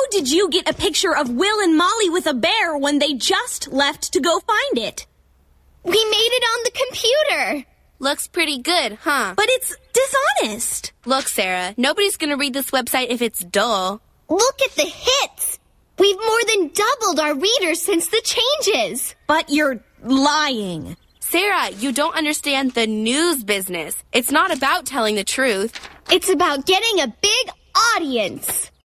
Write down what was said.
did you get a picture of Will and Molly with a bear when they just left to go find it? We made it on the computer. Looks pretty good, huh? But it's dishonest. Look, Sarah, nobody's gonna read this website if it's dull. Look at the hits. We've more than doubled our readers since the changes. But you're lying. Sarah, you don't understand the news business. It's not about telling the truth. It's about getting a big audience.